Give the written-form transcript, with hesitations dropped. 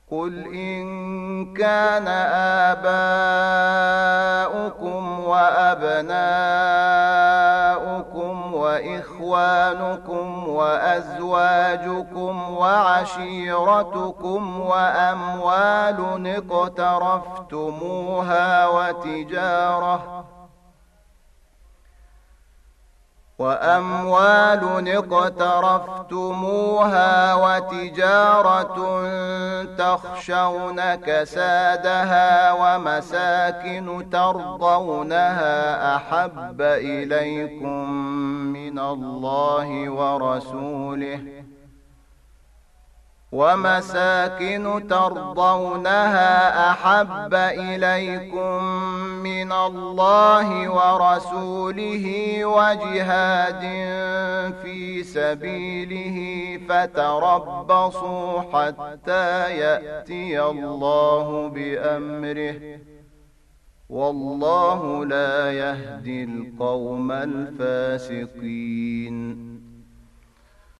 قل إن كان آباؤكم وأبناؤكم وإخوانكم وأزواجكم وعشيرتكم وأموال اقترفتموها وتجارة تخشون كسادها ومساكن ترضونها أحب إليكم من الله ورسوله وجهاد في سبيله فتربصوا حتى يأتي الله بأمره والله لا يهدي القوم الفاسقين